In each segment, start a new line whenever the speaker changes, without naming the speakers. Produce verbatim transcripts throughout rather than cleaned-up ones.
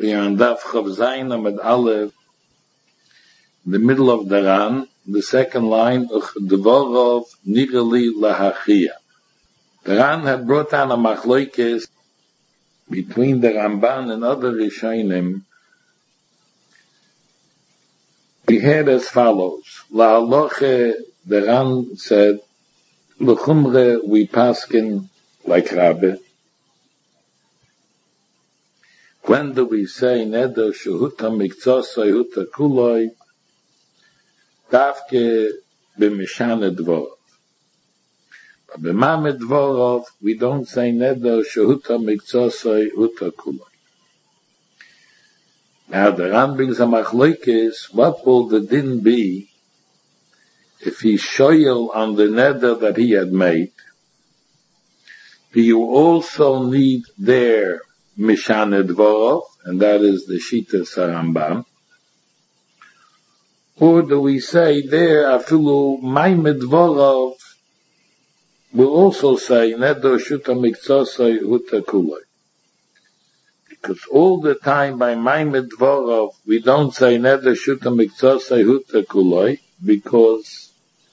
We are on Daf Chav Zayin Amud Aleph, in the middle of the Ran, the second line, Dvorov Nirali Lahachia. The Ran had brought down a machloikis between the Ramban and other Rishonim. We heard as follows. La'aloche, the Ran said, L'chumre, we paskin like Rabbi. When do we say neder shehuta miktzosai huta kuloi davke b'mishane dvorov? But b'mame dvorov we don't say neder shehuta miktzosai huta kuloi. Now the Ran brings a machloikis. What will the din be if he shoyel on the neder that he had made? Do you also need there Mishane Dvorov, and that is the Shita Sarambam? Or do we say there, Afilu Maime Dvorov, we'll also say, Nedo Shuta Miktzosai Huta Kuloi. Because all the time by Maime Dvorov, we don't say Nedo Shuta Miktzosai Huta Kuloi, because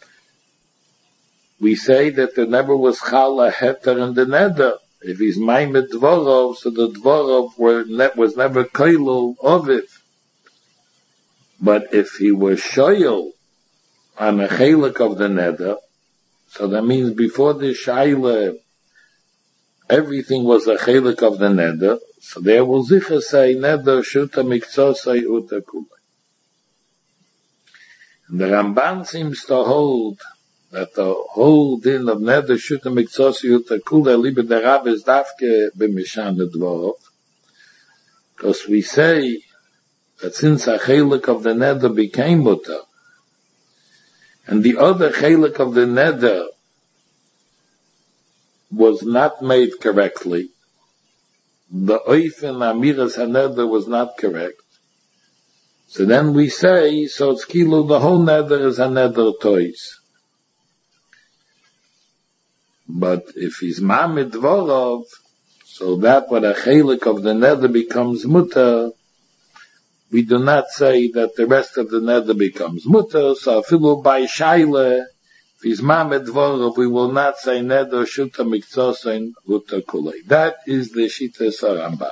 we say that there never was Chala Heter in the Neder. If he's Maimed Dvorov, so the Dvorov were ne- was never Kailul of it. But if he was Shoyel on a Chelik of the Neder, so that means before the Shaila, everything was a Chelik of the Neder, so there will Zicha say, Neder Shuta Miktzosai Uta Kulai. And the Ramban seems to hold that the whole din of neder shuta miktzosai huta kulei liber the Rab is dafke b'mishane dvorov, because we say that since a chelik of the neder became mutar, and the other chelik of the neder was not made correctly, the oifen amiras haneder was not correct, so then we say, so it's kilo, the whole neder is a neder tois. But if he's Mamid Dvorov, so that what a chelik of the neder becomes mutar, we do not say that the rest of the neder becomes mutar. So afilu by shaila, if he's Mamid Dvorov, we will not say neder shuta miktzosai huta kulei. That is the Shita Sarambam.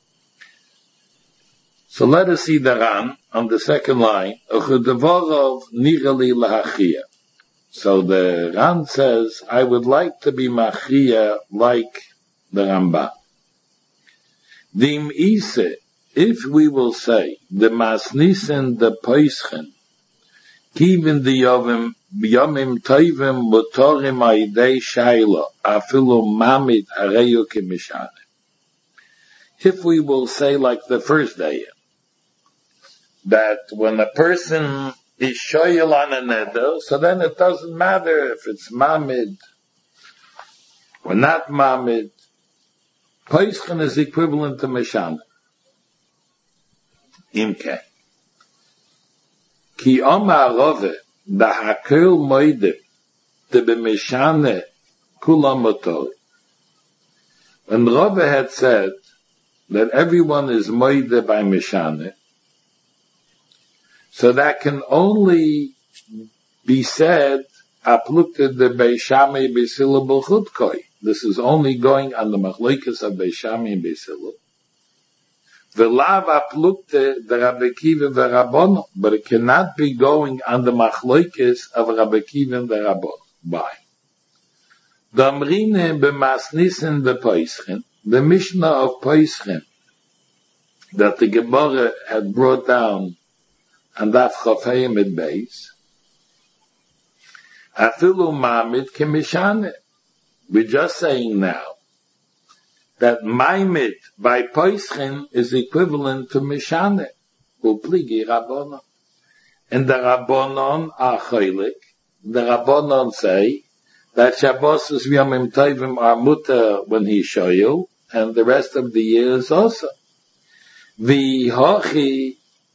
So let us see the Ran on the second line. Dvorov nirali lahachia. So the Ran says, I would like to be machia like the Rambam. Dim ise, if we will say, the masnisen the poischen, kivin the yovim, yomim toivim motorim aidei shaila, afilu mamid areyu kimishane. If we will say like the first day, that when a person is shoyel on a neder, so then it doesn't matter if it's mamid or not mamid. Poischen is equivalent to mishane. Imke. Ki omar rove, da hakel moide, te be mishane kulam motori. When Rove had said that everyone is moide by mishane, so that can only be said, aplukte de Beishame Beisila B'chutkoi. This is only going on the machloikas of Beishame and Beisila. V'lav aplukte de Rabbi Kiva v'Rabbono. But it cannot be going on the machloikas of Rabbi Kiva and the Rabbono. Why? Damrine b'masnisen b'poischen. The Mishnah of Poischen that the Gemara had brought down and that chafayim at base. Afilu mamid kimishane. We're just saying now that maimid by poischen is equivalent to mishane. Upligi rabbonon. And the rabbonon are chaylik. The rabbonon say that Shabbos is yomim tovim are mutar when he shoyel, and the rest of the year is also. V'hochi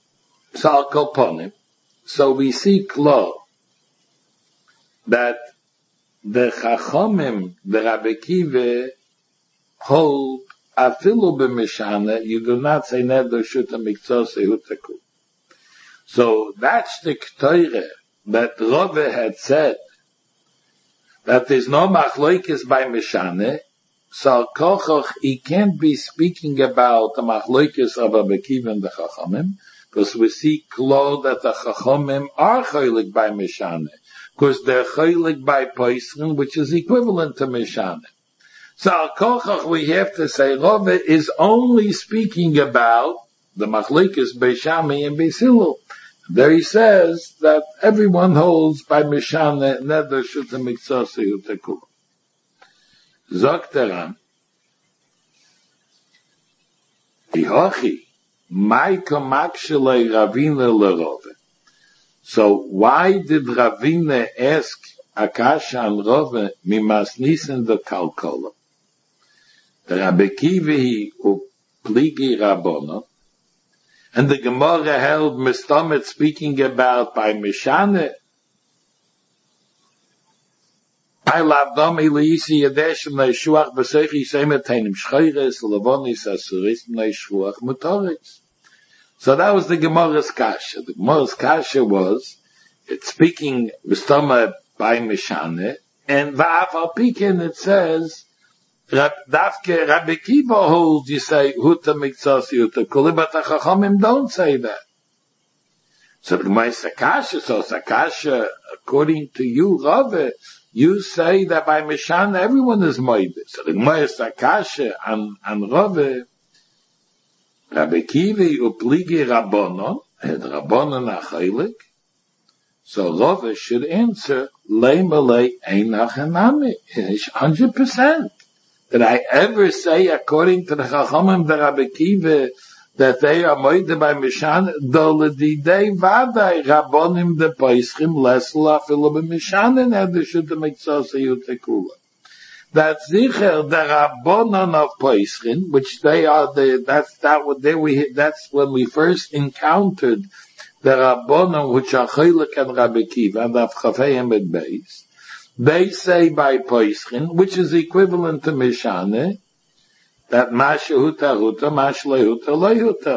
So we see clear that the Chachomim, the Rabbi Kiva, hold afilu b'mishana, you do not say neder shuta miktzose hutaku. So that's the Ketore that Rove had said, that there's no machloikis by Mishane, so Kochoch, he can't be speaking about the machloikis of Rabbi Akiva and the Chachamim, because we see clearly that the Chachamim are cholik by Mishane, because they're cholik by Poisrin, which is equivalent to Mishane. So Kochoch, we have to say, Rove is only speaking about the machloikis Beishami and Beisilul. There he says that everyone holds by Mishane neder shuta miktzose hutaku. Zokteran, Ihochi, Maiko Makshele Ravina LeRove. So why did Ravina ask Akasha and Rove mimasnisen the Kalkola? The Rabbi Kivi upligi Rabbono. And the Gemara held Mistomet speaking about by Mishane. I love them, Elisi Yadeshim Neishuach Besechi Semetainim Shchayres Lavonis Asuris Neishuach Motoris. So that was the Gemara's Kasha. The Gemara's Kasha was, it's speaking Mistomet by Mishane, and Va'afal Pikin it says, Dafke Rabbi Kiva holds, you say, Huta Miktzasi Huta Kuli, but the Chachamim don't say that. So the Gemara Sakasha, so Sakasha, according to you, Rave, you say that by Mishana everyone is Moide. So the Gemara Sakasha and, and Rave, Rabbi Kiva upligi Rabbonon, and Rabbonon Achailik, so Rave should answer, Lei Malei Einach Hanami, one hundred percent. Did I ever say, according to the Chachamim, the Rabbi Kiva, that they are moide by Mishan? Doledidei vadai Rabbonim de Paischim lesla afilu b'Mishan and Edeshu de Miktzose Yutekula. That's Zicher, the Rabbonon of Paischim, which they are the, that's that what they we, that's when we first encountered the Rabbonon, which are Chilek and Rabbi Kiva, and of Chafei and Beis. They say by Poischin, which is equivalent to Mishane, that Masha Huta Huta, Masha Lehuta Lehuta.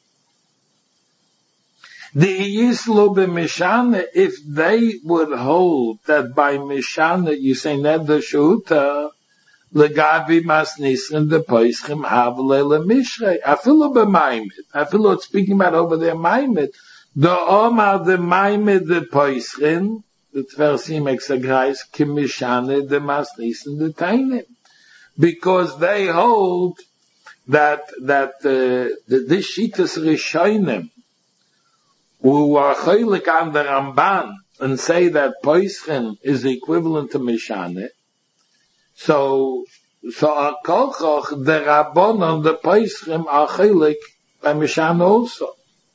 The Yislo be Mishane, if they would hold that by Mishane you say Neder Shuta, Legavi Masnisrin de Poischim Havle Le Mishrei, Afilu be Maimed, Afilu it's speaking about over there Maimed, the Omar de Maimed de Poischin, the Tversi makes a grace, Kimishane de Masnisen de Tainim. Because they hold that, that, uh, the, this Shitas Rishonim, who are Chaylik on the Ramban, and say that Poischin is equivalent to Mishane. So, so our Kolchoch, the Rabbonon, the Poischin are Chaylik by Mishane also.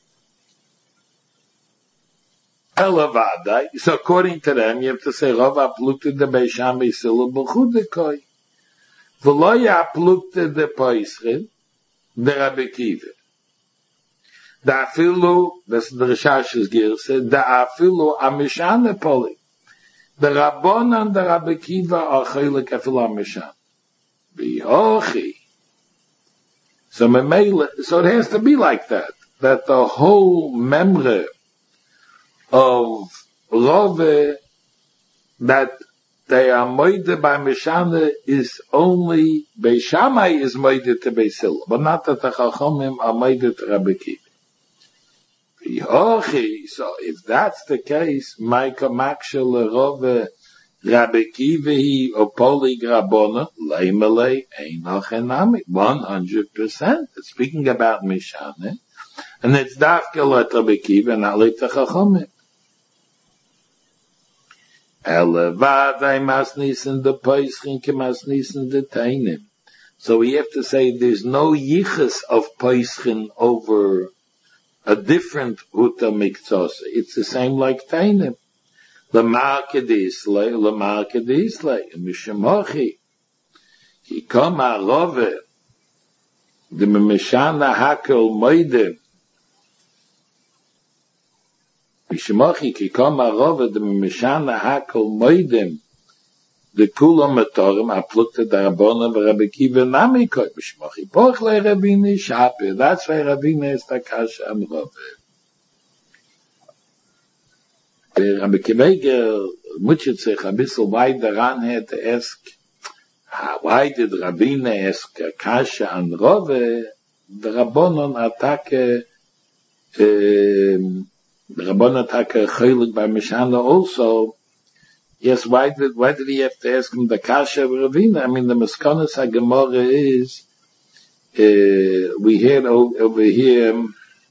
Elavadai. So according to them, you have to say, Rav aplukte de Beisham Beisila b'chudekoi. V'lo aplukte de Poischin, de Rabbi Kiva. Da afilu, that's the Rishash's Girse, da afilu amishane poli. The Rabbonan, the Rabbi Kiva, are chaylik afilu amishan. B'yochi. So, so it has to be like that, that the whole memre of Rove, that they are moide by Mishane is only, Beishamai is moide to Beisil, but not that the Chachamim are moide to Rabbi Kiva. So if that's the case, Maika Maksha LeRove Rabbi Kiva or Poli Grabona, Leimelei Einach Enami, one hundred percent. It's speaking about Mishane, and it's Dafke Let Rabbi Kiva, not Let the Chachamim. Elevadai Masnisen de Poischin ke Masnisen de Tainim. So we have to say there's no yichus of Poischin over a different Huta Miktzos. It's the same like Tainim. Lamar Kedisle, Lamar Kedisle, Mishamochi. Ki koma Rove, the Mishana Hakel Moedim. Mishamochi ki koma Rove, the Mishana Hakel Moedim. the kulam metorim aplukta darabona Rabbi Kiva nami koy b'shmochi poch le Rabbeinu shape. That's why Rabbeinu is the kasha amrove. Rabbi Kiva muchit sich a bissel why the Ran had to ask, why did Rabbeinu ask kasha amrove? The Rabbonon atake, the Rabbonon atake chaylik by Mishana also. Yes, why did why did he have to ask him the kasha of Ravina? I mean, the Maskonas HaGemara is uh, we heard over here.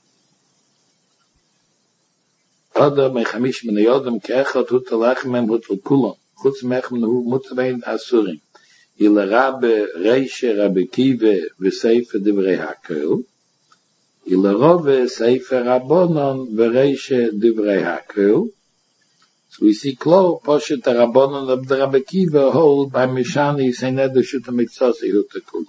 Adam mechamish min yodam keechot hutalachmem hutalkulam chutz mechem hu mutrein asurim. Il Rabbe Reishe Rabbi Kiva v'Sefer Divrei HaKol. Il Rove Sefer Rabbonon v'Reishe Divrei HaKol. So we see Klo, Poshet Rabbonon of the Rabbi Kiva hold by Mishani Seined Shuta Miktsasi Hutakula.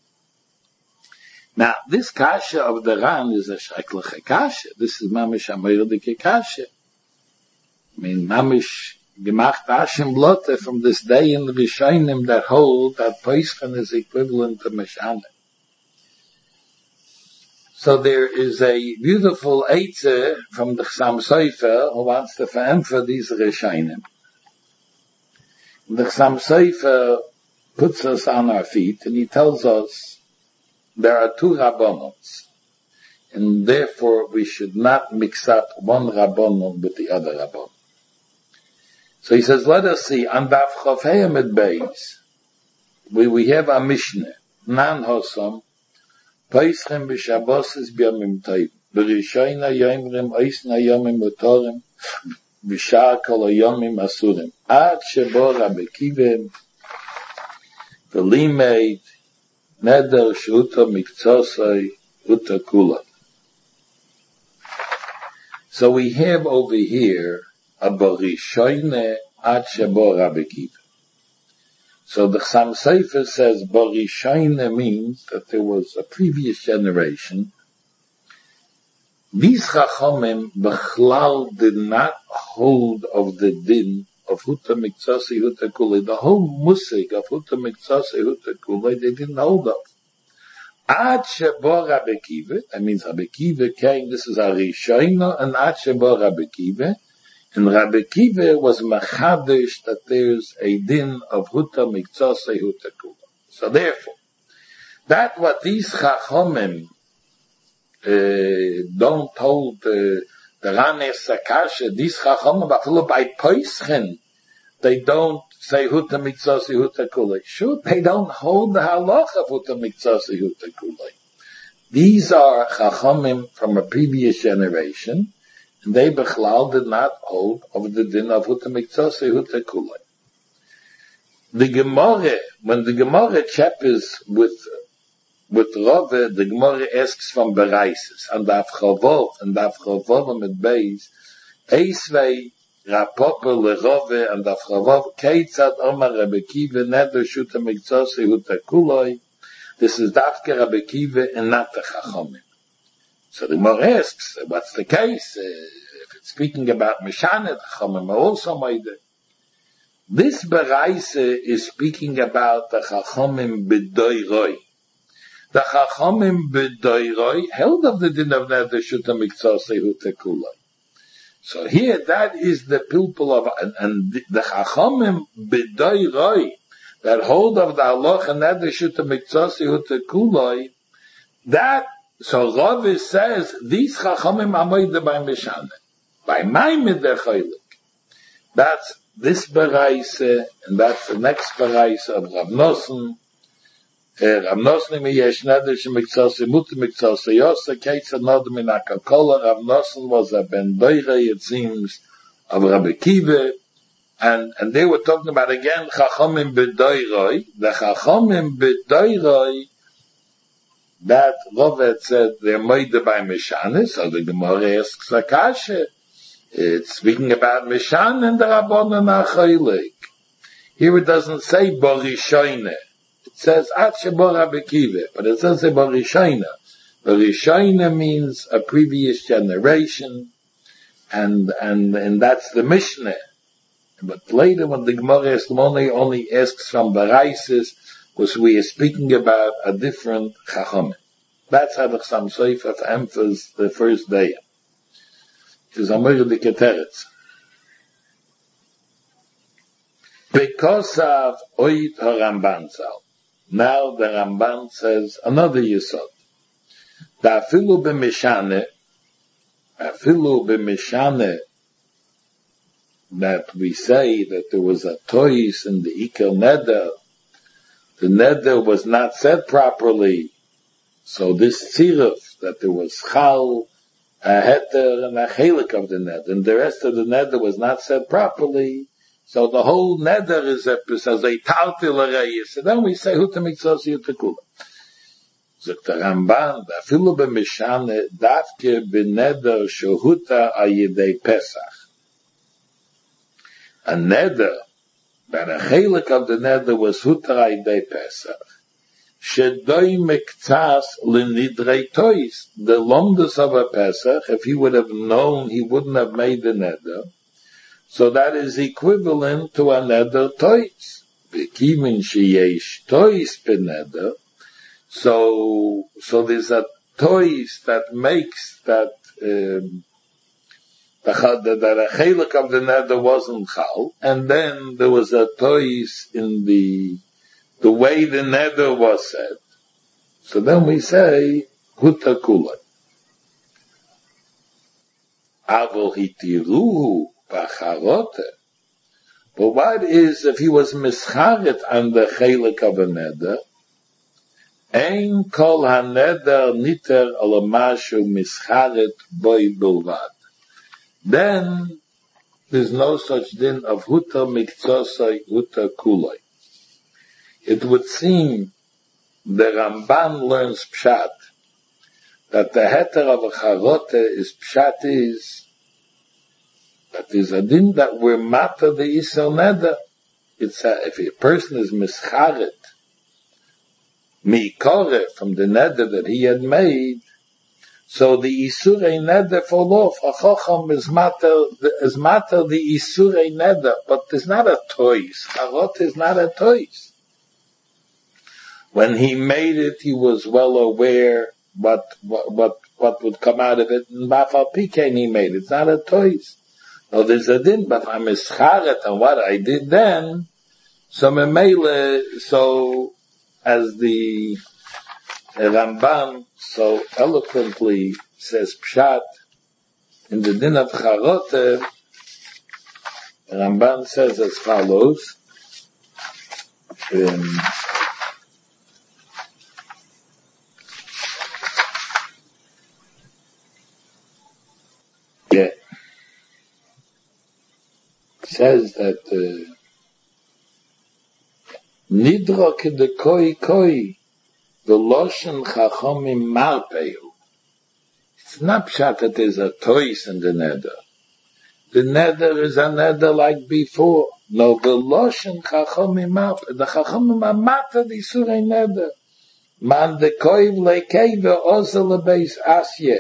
Now, this kasha of the Ran is a Shreklach kasha. This is Mamish Amayrdike kasha. I mean, Mamish Gemacht Ashim Blotte from this day in the Rishonim that hold that Poiskan is equivalent to Mishani. So there is a beautiful Eitze from the Chassam Sofer who wants to veremphasize these Rishonim. The Chassam Sofer puts us on our feet and he tells us there are two Rabbonons and therefore we should not mix up one Rabbonon with the other Rabbonon. So he says, let us see, on Daf Chofei Amid Beis, we, we have a Mishnah, Nan Hosam, Peischem b'Shabbosis b'yomim toivim. B'rishoyna yomrim oisna yomim utorim. B'shar kol yomim asurim. Ad shebo Rabbi Kiva v'limeid neder shehuto miktsosoi uta kula. So we have over here a b'rishoyna ad shebo Rabbi Kiva. So the Chassam Sofer says Borishayna means that there was a previous generation. These Chachamim Bechlal did not hold of the din of Huta Miktsasi Huta Kulei. The whole musig of Huta Miktsasi Huta Kulei they didn't hold of. Ad Shebo Rabbi Kiva, that means Rabbi Kiva came, this is Arishayna, and Ad Shebo Rabbi Kiva. And Rabbi Kiva was machadish that there's a din of huta miktsasei huta kula. So therefore, that what these chachomim uh, don't hold uh, the Ranes Sakasha, these chachomim, but by Poischen, they don't say huta miktsasei huta kula. Sure, they don't hold the halach of huta miktsasei huta kula. These are chachomim from a previous generation. And they Bechlal did not hold of the din of Huta Miktsasei Huta Kulei. The Gemara, when the Gemara chapters with with Rove, the Gemara asks from Beraises, and Daf Chavov, and Daf Chavov with Beis, Eisvei Rapoper LeRove, and Daf Chavov, Keitzad Omar Rabbi Kiva, Neder Shuta Miktsasei Huta Kulei. This is Dafke Rabbi Kiva and not the Chachomim. So the Gemara asks, what's the case? Uh, if it's speaking about Mishanet, Chachamim are also made it. This Beraise is speaking about the Chachamim B'doiroi. The Chachamim B'doiroi held of the din of Neder Shuta Miktsasei Huta Kulei. So here, that is the people of, and, and the Chachamim B'doiroi that hold of the halacha Neder Shuta Miktsasei Huta Kulei, that so Rav says, these Chachamim amoide by Mishane. By Maimed der Chaylik. That's this Beraise, and that's the next Beraise of Rav Nosson. Rav Nosson mi yesh neder shemiktsasei muter miktsasei yosa, keitza nodem in Akakola. Rav Nosson was a ben doire, it seems, of Rabbi Kiva. And, and they were talking about again, Chachamim b'doiroi. The Chachamim b'doiroi, that Rovet said they're made by Mishane, so the Gemara asks Akasha. It's speaking about Mishan and the Rabbanon HaChaylik. Here it doesn't say Borishoyne. It says Atshebo Rabbi Kiva, but it doesn't say Borishoyne. Borishoyne means a previous generation, and and and that's the Mishnah. But later when the Gemara Eslamoni only asks from Baraisis, was we are speaking about a different Chacham. That's how the Chassam Sofer emphasized the first day. It is Amir the Keteretz. Because of Oid HaRamban Zal. Now the Ramban says another Yesod. Da afilu b'mishane, afilu b'mishane, that we say that there was a tois in the Iker Neder, the Neder was not said properly, so this tziruf, that there was chal, a heter, and a chelik of the Neder, and the rest of the Neder was not said properly, so the whole Neder is a, says a tartil arayis, so then we say, huta mitzvos yutakula. Zok the Ramban, afilu b'mishane, davke b'neder shohuta ayidei Pesach. A neder, that a chelik of the neder was huta ayidei Pesach. Shedoi mektzas l'nidrei tois. The lomdus of a Pesach, if he would have known, he wouldn't have made the neder. So that is equivalent to a neder tois. V'kimin sheyesh tois b'neder. So, so there's a tois that makes that, um, that a chelik of the neder wasn't chal, and then there was a tois in the, the way the neder was said. So then we say, huta kulay. Avol hitiruhu b'charote. But what is if he was mischaret on the chelik of a neder? Ein kol haneder niter ala mashu mischaret boy bilvad. Then there's no such din of huta miktzosai huta kuloi. It would seem the Ramban learns pshat that the heter of a charote is pshat is that is a din that we're matter the isel neder. It's a, if a person is mischaret mikore from the neder that he had made, so the isurei neder fall off. A chacham is matter is matter the isurei neder, but there's not a tois. Charot is not a tois. When he made it, he was well aware what what what, what would come out of it. And b'afal pikein he made it. It's not a tois. No, there's a din, but I'm mischaret on what I did then. So memele, so as the Ramban so eloquently says pshat in the din of charote, Ramban says as follows. Um, yeah, says that uh, nidrok de koi koi the loshen chachomim marpeu. It's not pshat that there's a tois in the neder. The neder is a neder like before. No, the loshen chachomim marpeu. The chachomim are matter the surei neder. Man de koiv lekei ve'ozel lebeis asye.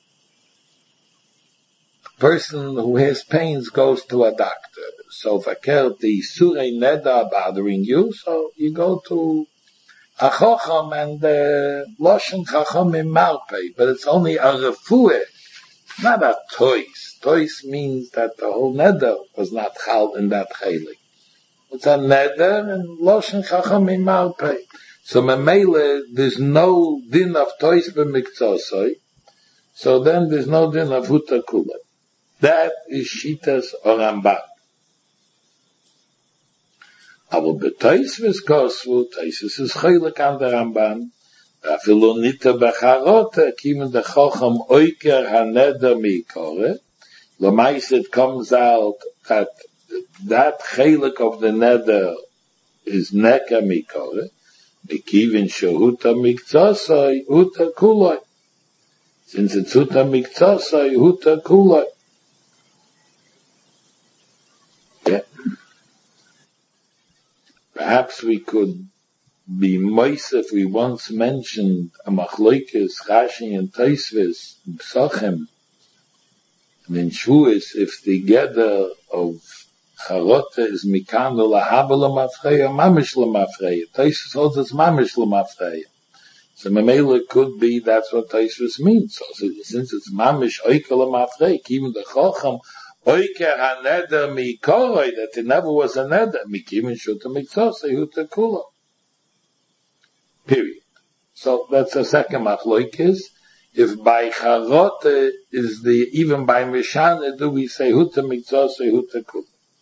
A person who has pains goes to a doctor. So if a ker the surei neder are bothering you, so you go to a chacham and the loshen chacham in marpei, but it's only a refuah, not a tois. Tois means that the whole neder was not chal in that chelik. It's a neder and loshen chacham in marpei. So memele, there's no din of tois b'miktzosoi, so then there's no din of huta kulei. That is shitas or Ramban. Aber beteisves kosvu, teises is chaylik an der Ramban, afilu nita becharote, kiemen de chochem oiker haneder mikore, lemais it comes out that that chaylik of the neder is neka mikore, bekivin shehuta miktzosoi, huta kuloi. Since it's huta miktzosoi, huta kuloi. Yeah. Perhaps we could be moist if we once mentioned a machloikes, Rashi and Tosfos, Psachim, and in Shavuos, if the gather of Charota is mikanu lahaba lemafreya, mamish lemafreya. Taisus holds it's mamish lemafreya. So Mamela could be, that's what Taisus means. So, so since it's mamish oike lemafreya, even the Chacham, oike haneder mikoroi, that it never was a neder, mikimin shuta miktzosei huta kula. Period. So that's the second machlokes. If by charota is the, even by mishana do we say huta miktzosei huta kula.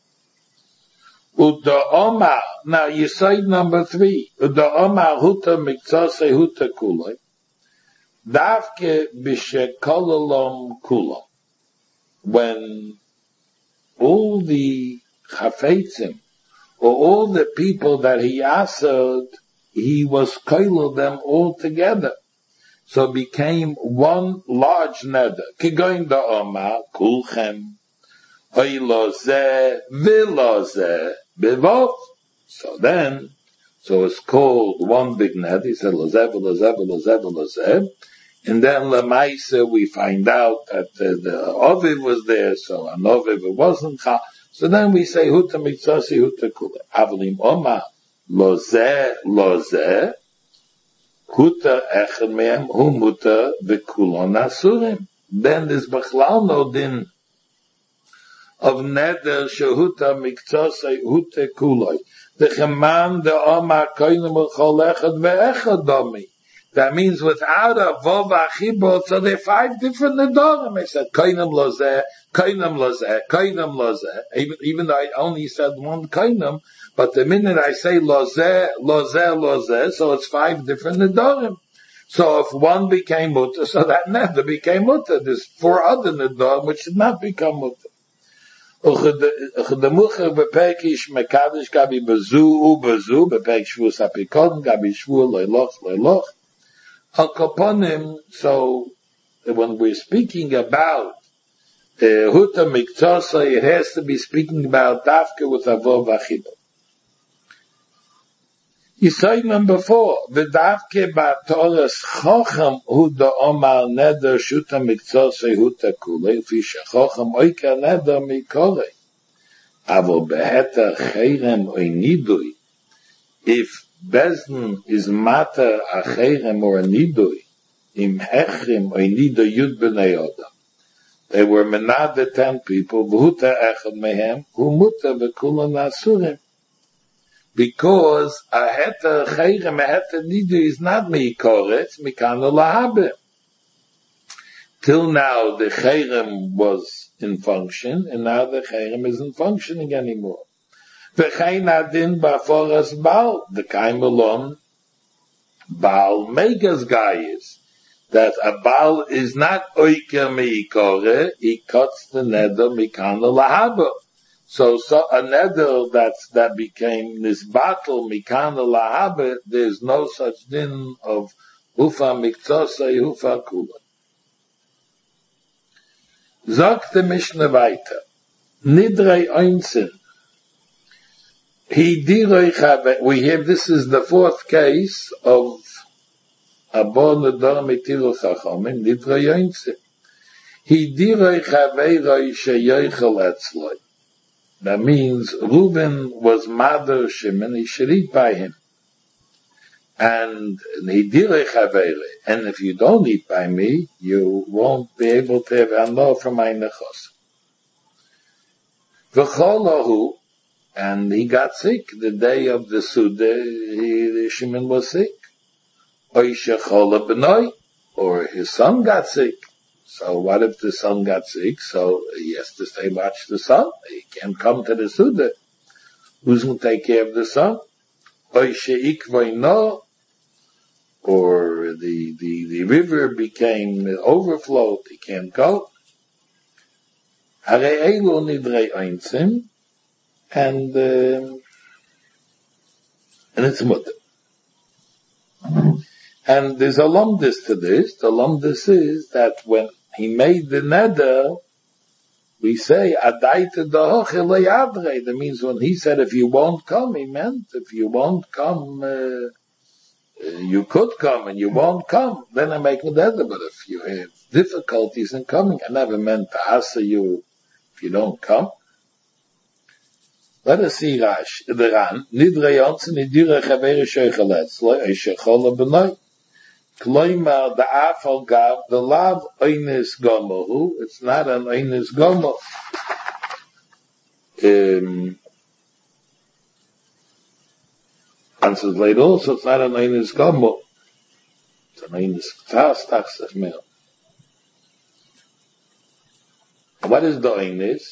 Uda Omar, now you say number three, Uda Omar huta miktzosei huta kuloi, davke b'shekololom kulom. When all the chafetzim, or all the people that he answered, he was koilel them all together. So it became one large neder. Kigoin da Omar, kulchem, oy lo zeh, v'lo zeh, bevov. So then, so it's called one big net. He said, Lozev, Lozev, Lozev, Lozev. And then Lamaisa, we find out that uh, the Oviv was there, so an Oviv wasn't. So then we say, Huta Miktzosei, Huta Kula. Avalim Oma, Lozeh, Lozeh, Huta Echad Mehem, Humuta, Bekulon Asurim. Then there's Bechlal no din of neder shehuta miktzosei huta kuloi. The cheman the omar koinem l'chol echad ve'echad domi. That means without a vov achibot, so there are five different nedorim. I said koinem lozeh, koinem lozeh, koinem lozeh. Even even though I only said one koinem, but the minute I say lozeh, lozeh, lozeh, so it's five different nedorim. So if one became mutter, so that neder became mutter. There's four other nedorim which did not become mutter. Uchdemucher bepekish mekadish gabi bezu u bezu bepek shvus apikon gabi shvu loiloch loiloch al kaponim. So when we're speaking about uh, huta miktzosei, it has to be speaking about dafke with avov achibah. You say number four, v'davke ba'toras chochem huda omar neder shuta miktzosei huta kulei, fisha chochem oika neder mikorei. Avo beheta cherem oi nidui. If Bezdin is matter a cherem or a nidui, im hechrim oi nidui yud b'nei odam. They were menad ten people, v'huta echad mehem, hu muta v'kulan asurim. Because a heter cherem, a heter nidu is not meikoretz, mikanu lahabe. Till now the cherem was in function, and now the cherem isn't functioning anymore. V'chein adin ba'foras Baal, the kaim alon, Baal megas gayis, that a Baal is not oike meikore, he cuts the neder mikanu lahabe. So, so a neder that's, that became this battle, mikana lahabe, there's no such din of hufa miktzosei, hufa kula. Zog the Mishnah weiter. Nidrei oinzin. He diroi chabe, we have, this is the fourth case of Abo Nedor Mitilu Chachomim, Nidrei oinzin. He diroi chaveiroi sheyoichel etzloi. That means Reuben was mother Shimon, he should eat by him. And he direi chavere. And if you don't eat by me, you won't be able to have anor from my nechos. V'cholahu, and he got sick the day of the Suda, he, Shimon was sick. Oisha chola b'noi, or his son got sick. So what if the son got sick? So he has to stay watch the son. He can't come to the Suda. Who's going to take care of the son? Or the, the, the river became overflowed. He can't go. And, um, and it's mutter. And there's a lumdis to this. The lumdis is that when he made the neder, we say, Adaita dahoche leyadre. That means when he said, if you won't come, he meant, if you won't come, uh, you could come and you won't come, then I make the neder. But if you have difficulties in coming, I never meant to answer you if you don't come. Let us see Rash, the Ran, Nidrei Onsen, Nidira Chavere Sheichaletzle, Eshechola B'nai. Kloimar, the Afal Gav, the Lav Einis Gomohu, it's not an Einis Gomo. Um, answers later also, it's not an Einis Gomo. It's an Einis Ktas, Tachsach Mel. What is the Einis?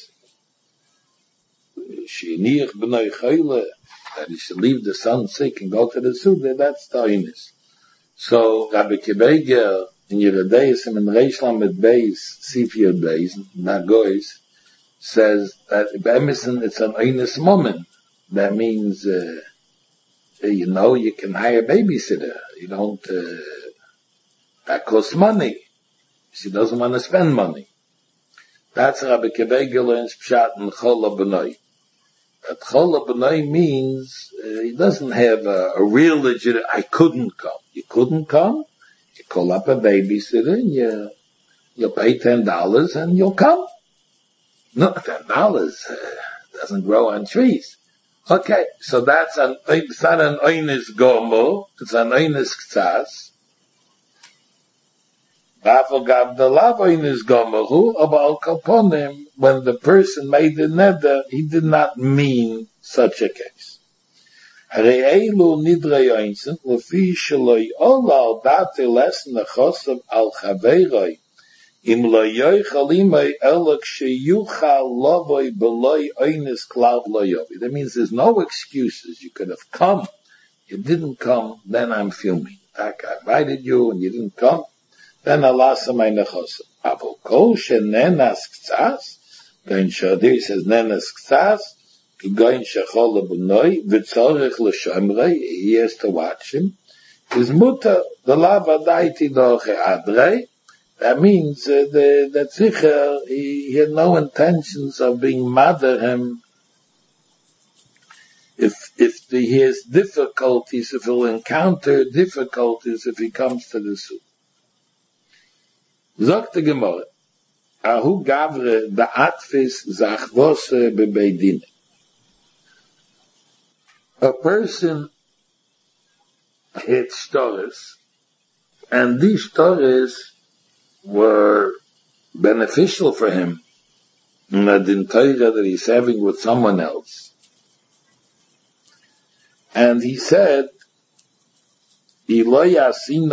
Shinich B'nai Chayla, that he should leave the son sick and go to the Suda, that's the Einis. So, Rabbi Kibeger, in Yeredeis, in Reish Lamed Beis, Sifiyot Beis, Nagois, says that B'emison, it's an Einis moment. That means, uh, you know, you can hire a babysitter. You don't, uh, that costs money. She doesn't want to spend money. That's Rabbi Kibeger learns Pshat and Chola B'nai. That Chola B'nai means, uh, he doesn't have a, a real legit, I couldn't come. You couldn't come, you call up a babysitter and you, you'll pay ten dollars and you'll come. No, ten dollars uh, doesn't grow on trees. Okay, so that's an, it's not an Einis Gomo, it's an Einis Ktsas. Ba'afagav the Lav Einis Gomo, Abal Kaponim, when the person made the neder, he did not mean such a case. Re'elu nidrei einsen, lefi sheloi ola al date lesen nechosav al chaveiroi, im lo yoichal imei elok sheyuchal lovoi beloi einis klav lo yovi. That means there's no excuses. You could have come. You didn't come, then I'm fuming. I invited you and you didn't come, then Allah samay nechosav. Avo kol shenenas ktsas, then Shadir says nenas ktsas, going shechol b'noi v'tzorich l'shomrei, he has to watch him. His mutter the lava daiti doche adrei. That means uh, the that zicher he, he had no intentions of being mother him. If if the, he has difficulties, if he'll encounter difficulties if he comes to the suit. Zok the Gemara, ahu gavre the atfis zachvose bebeidine. A person hit stories, and these stories were beneficial for him in the dintaira that he's having with someone else. And he said, we'll see,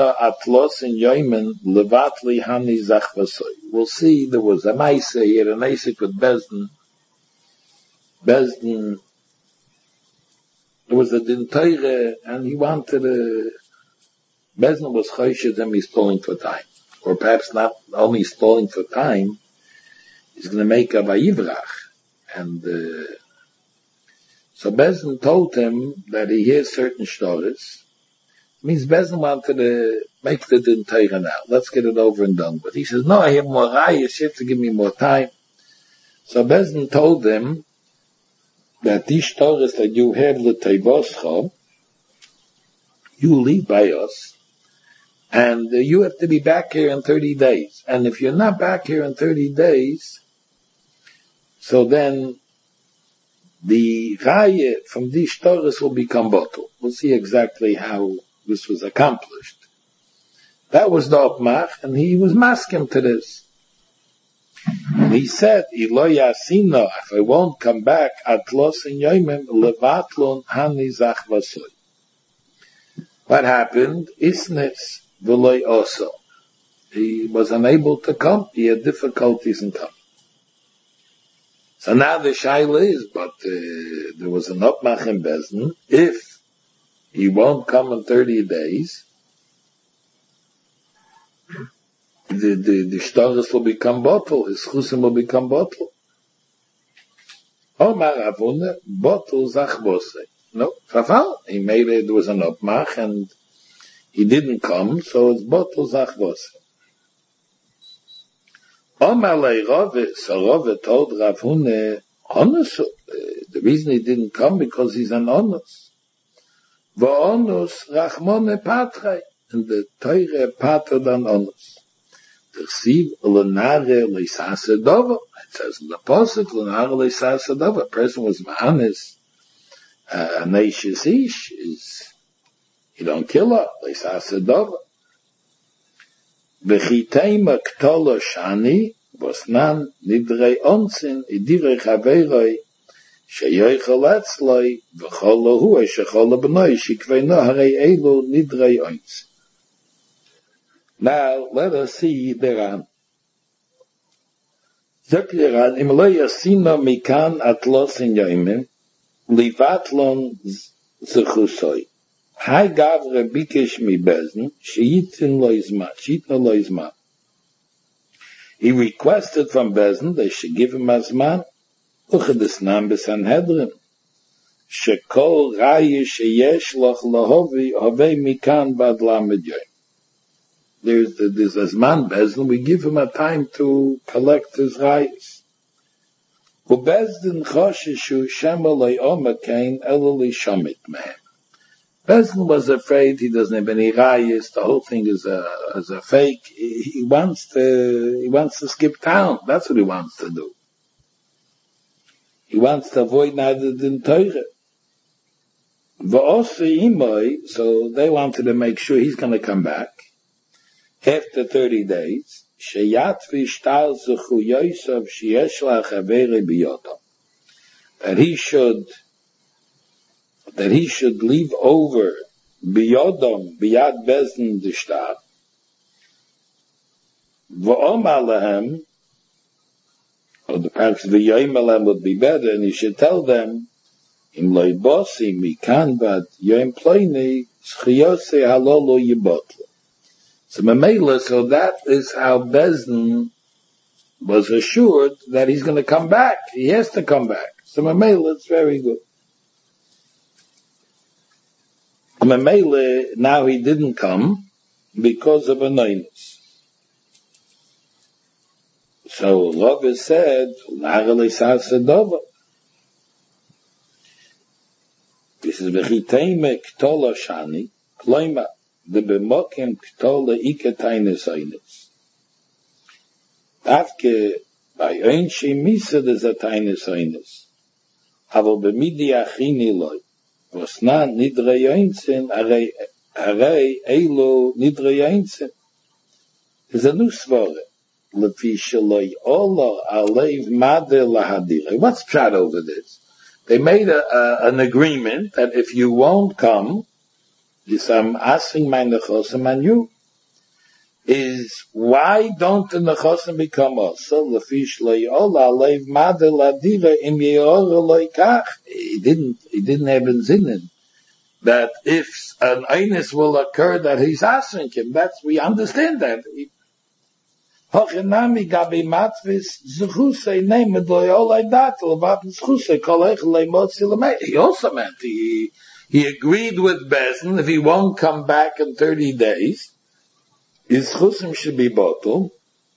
there was a maise, he had an asik with Bezdin. Bezdin, there was a dintaira, and he wanted a, Bezdin was choshid him, he's stalling for time. Or perhaps not only stalling for time, he's going to make a vayivrach. And, uh, so Bezdin told him that he hears certain stories. It means Bezdin wanted to make the dintaira now. Let's get it over and done with. He says, no, I have more rayas, you have to give me more time. So Bezdin told him that these stories that you have l'teivoscha, you leave by us, and uh, you have to be back here in thirty days. And if you're not back here in thirty days, so then the raya from these stories will become bottle. We'll see exactly how this was accomplished. That was the opmach, and he was masking to this. And he said, Ilo yasino, if I won't come back, atlos in yoimim levatlon hani zachvasoy. What happened? Isnes v'loy oso. He was unable to come. He had difficulties in coming. So now the shaila is, but uh, there was an opmach in Bezdin. If he won't come in thirty days, the the the shtaris will become bottle. His chusim will become bottle. Omar Avuna bottle zachbose. No, Fafal. He made it. There was an opmach and he didn't come, so it's bottle zachbose. Omar le'Rove, so Rove told Rav Huna, honest, uh, the reason he didn't come because he's an honest. V'onus rachmone patre, and the Teire pater than honest. Tersiv lenare leisase dova. It says in the pasuk lenare leisase dova. A person was ma'anis, a nation's ish is you don't kill her leisase dova. Bechitema ktola shani bosnan nidrei onsin idirei chaveroi sheyoichel etzloi v'chol lohu shechol b'noi shikveino harei elu nidrei onsin. Now let us see the Ran. Zok the Ran im lo yasino mikan atlos in yoimim livatlon zechusoi. Hai gavre bikesh mi bezn sheyitin lo izma sheyitno lo izma. He requested from Bezin they should give him azman uchedesnam b'sanhedrin shekol rayi sheyesh loch lahovi hovei mikan vad lamed yoim. There's there's azman Bezin, we give him a time to collect his rayis. Ubezdin choshishu shema lo yomakain eloli shamit mehem. Bezin was afraid he doesn't have any rayis. The whole thing is a is a fake. He, he wants to he wants to skip town. That's what he wants to do. He wants to avoid neither din Torah. V'osi imoi, so they wanted to make sure he's going to come back after thirty days. Sheyat v'ishtal zechu Yosef sheyesh la'chaveri b'yodam. That he should. that he should leave over biyodom, biyad bezin the shtab, v'omar lehem, or the perhaps v'yoim lehem would be better, and he should tell them, im lo yibosi mikan vad yoim ploini, schiyose halolo yibotlo. So Mamela, so that is how Bezin was assured that he's going to come back. He has to come back. So Mamela, it's very good. Mamele, now he didn't come because of a noinus. So Rav said, this is v'chiteme k'tola shani, kloima, the b'mokem k'tola ikatayne soinus. Davke, by oinshi misa des atayne soinus, aval b'midi achini loi, was not nidrei yoinsin, arei, arei, eilu, nidrei yoinsin. There's a new svore. Lefi shaloi ola, aleiv made lahadire. What's pshat over this? They made a, a, an agreement that if you won't come, this I'm asking my nechosim on you, is why don't the nechosim become also? Lefi shaloi ola, aleiv made lahadire, im yeora loikach. He didn't, he didn't have in zinin that if an einus will occur that he's asking him, that's, we understand that. Hochenami gabi matvis zechusei neimed loyolai datel about zechusei kolech leimotzi lemei. He also meant he he agreed with Bezin if he won't come back in thirty days, his chusim should be bottled.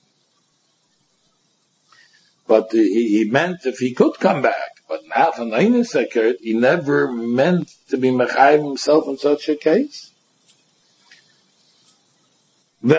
But he, he meant if he could come back. But now if an einus occurred, he never meant to be mechayiv himself in such a case. So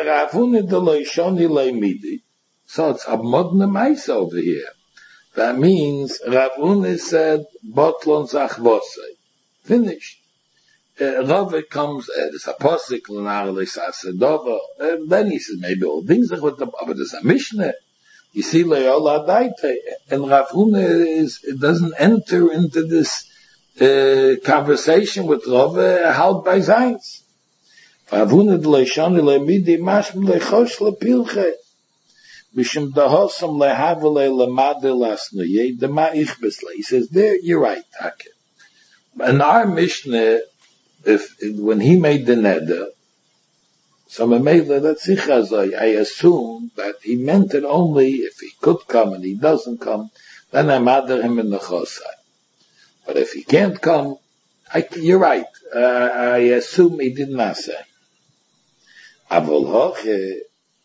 it's a modern mice over here. That means Rav Huna said, Botlon zachvosei. Finished. Uh, Rav comes, uh, there's a posik, l'nar l'sasedova, uh, then he says, maybe all things are with the, but there's a Mishnah. You see, Le'ola Daite, and Rav Huna is, it doesn't enter into this uh, conversation with Rav uh, held by Zayins. Rav Huna d'leishani le'midi mashm le'chosh le'pilche. Mishim dahosam le'havale le'made lasnuye dema ichbesle. He says, there, you're right, Take. In our Mishnah, if, when he made the neder, so I assume that he meant it only if he could come and he doesn't come, then I mother him in the chosai. But if he can't come, I, you're right. Uh, I assume he did not say. Avol hoche.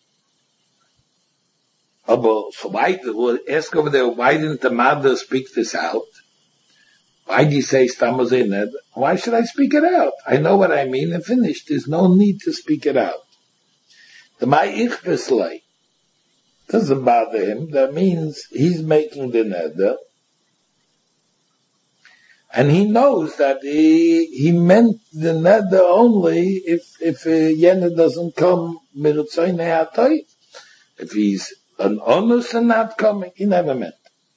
So why, we'll ask over there, why didn't the mother speak this out? Why do you say stamos in it? Why should I speak it out? I know what I mean and finished. There's no need to speak it out. The my ichbeslei. Doesn't bother him. That means he's making the neder. And he knows that he, he meant the neder only if, if uh, Yena doesn't come mirutzayne hatoy. If he's an onus and not coming, he never meant.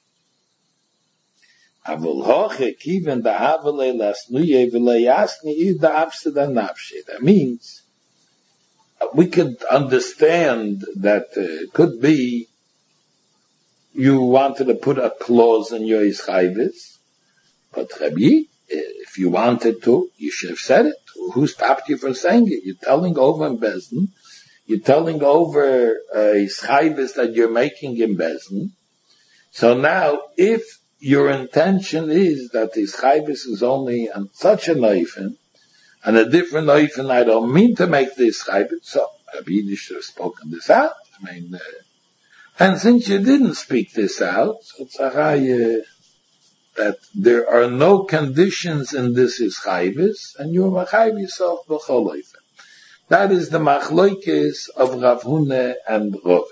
That means we could understand that uh, it could be you wanted to put a clause in your Yischavis, but Rabbi, if you wanted to, you should have said it. Who stopped you from saying it? You're telling over in Bezdin. You're telling over uh, Yischavis that you're making in Bezdin. So now, if your intention is that the Yischavis is only on such a noifen, and a different noifen, I don't mean to make this Yischavis, so Rabbi should have spoken this out. I mean, uh, and since you didn't speak this out, so it's a raya that there are no conditions in this Yischavis, and you're machayv yourself b'chol noifen. That is the machloikes of Rav Huna and Rove.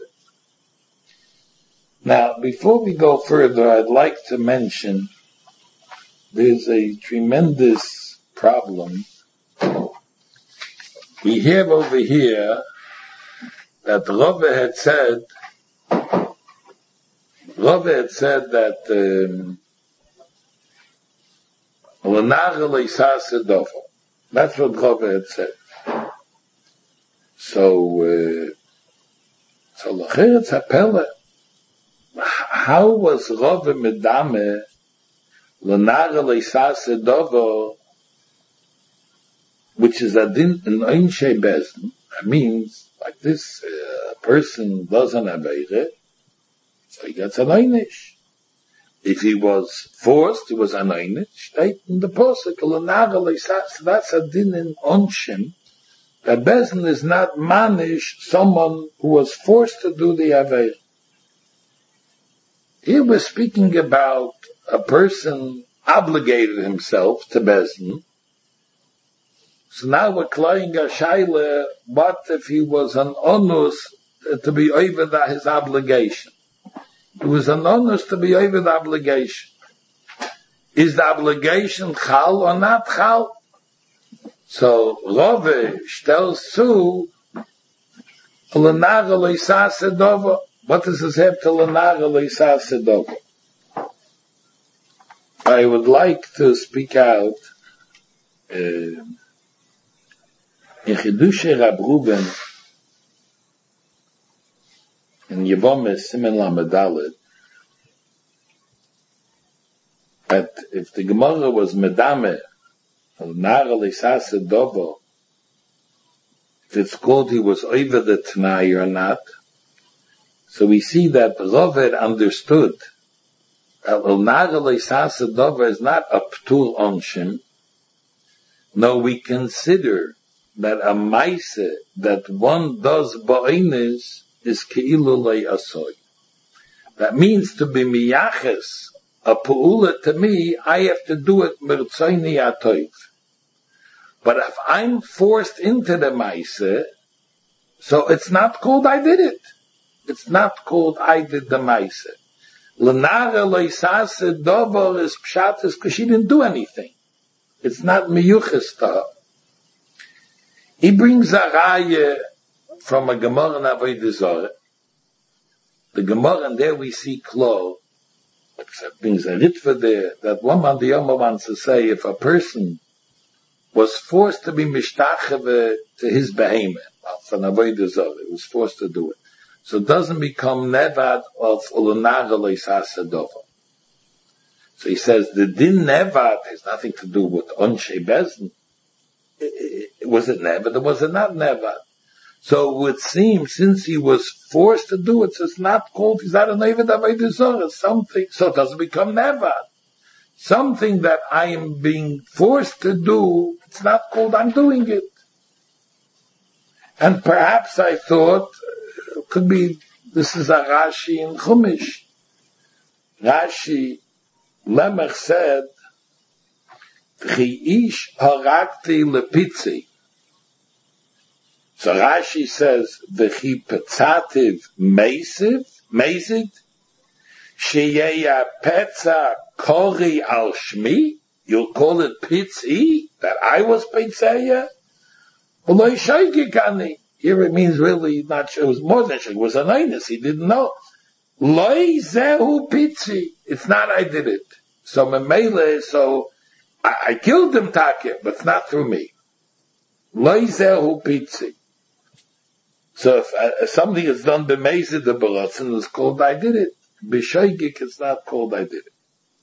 Now, before we go further, I'd like to mention there's a tremendous problem. We have over here that Rove had said, Rove had said that um, that's what Rove had said. So, uh, so Lacheretz Hapele, how was Rove Medame L'nara Leisase Dovo, which is a din in Einshe Bezdin? That means, like this, uh, person does an Aveire, so he gets an Einish. If he was forced, he was an Einish. State in the Posuk, L'nara Leisase, that's a din in Onshim. That Bezdin is not manish someone who was forced to do the Aveire. Here we're speaking about a person obligated himself to Bezdin. So now we're crying a shaila, what if he was an onus to be over his obligation? It was an onus to be over the obligation. Is the obligation chal or not chal? So Rove stells zu l'nara leisase dovo. What does this have to l'nara leisase dovo? I would like to speak out uh, in Chidushe Rab Ruben in Yevomes Simen Lamed Daled, that if the Gemara was medame l'nara leisase dovo, if it's called he was over the Tanai or not, so we see that Rove had understood that l'nara leisase dovo is not a p'tur onshim. No, we consider that a maise that one does ba'ines is keilu le'asoy. That means to be miyaches, a pu'ula to me, I have to do it mirtzayni atoiv. But if I'm forced into the maise, so it's not called I did it. It's not called I did the maise. L'nara leisase dovo is pshatis because she didn't do anything. It's not miyuches to her. He brings a raya from a Gemara in Avodah Zarah. The Gemara, and there we see Klo, it brings a ritva there, that one man the Yoma wants to say, if a person was forced to be mishtacheve to his behemoth, from Avodah Zarah, he was forced to do it. So it doesn't become nevad of l'nara leisase dovo. So he says the din nevad has nothing to do with onshe bezdin. Was it nevad or was it not nevad? So it would seem, since he was forced to do it, so it's not called, he's not a nevad avodah zarah, something, so it doesn't become nevad. Something that I am being forced to do, it's not called I'm doing it. And perhaps I thought, uh, could be, this is a Rashi in Chumash. Rashi, Lemech said, V'chi ish haragti lepitzi. So Rashi says, V'chi petzativ mesiv, mesid, sheyeya petza kori al shmi, you'll call it pitzi, that I was petzeya? Uloi shaygikani. Here it means really not sure, it was more than sure, it was an einus, he didn't know. Loi zehu pitzi. It's not I did it. So memele, so I, I killed him Takir, but it's not through me. Loi zehu pitzi. So if, uh, if something is done b'meizid the baratzin, it's called I did it. B'shoigik, it's not called I did it.